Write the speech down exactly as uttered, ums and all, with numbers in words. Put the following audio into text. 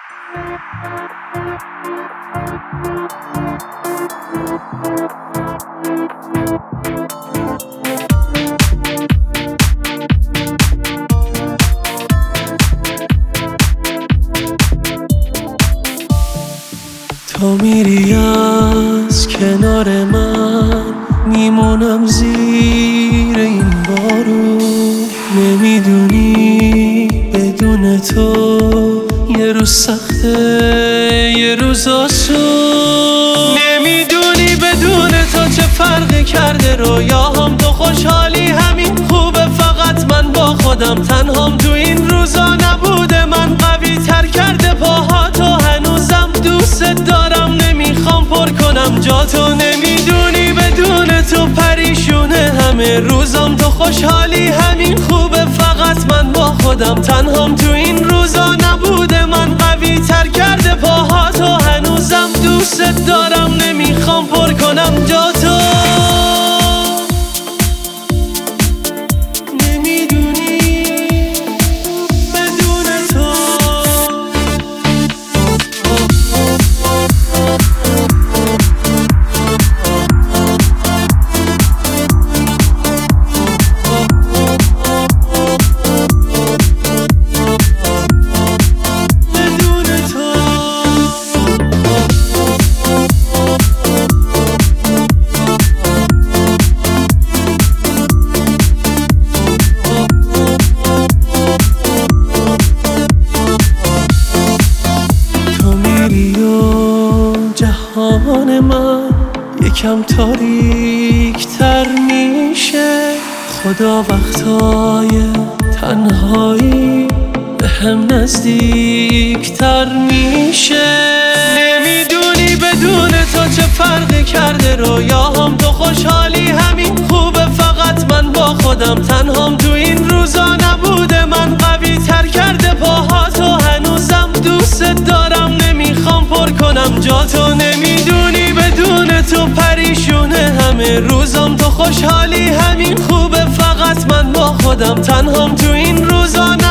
تو میری از کنار من، میمونم زیر این بارون. نمیدونی بدون تو یه روز سخته یه روز آسون. نمیدونی بدون تو چه فرقی کرده رویاهام. تو خوشحالی همین خوبه، فقط من با خودم تنهام. تو این روزا نبوده من قوی تر کرده پاها. تو هنوزم دوست دارم، نمیخوام پر کنم جا تو. نمیدونی بدون تو پریشونه همه روزام. تو خوشحالی همین خوبه، فقط من با خودم تنهام. تو این روزا نبوده من قوی تر کرده پاها. تو هنوزم دوست دارم، نمیخوام پر کنم جا تو. جهان من یکم تاریک تر میشه. خدا وقتای تنهایی به هم نزدیک تر میشه. نمیدونی بدون تو چه فرقی کرده رویاهام. تو خوشحالی همین خوبه، فقط من با خودم تنهام. تو این روزا نبوده من قوی تر کرده پاها. تو هنوزم دوست دارم، نمیخوام پر کنم جا تو. نمیدونی بدون تو پریشونه همه روزام. تو خوشحالی همین خوبه، فقط من با خودم تنهام. تو این روزا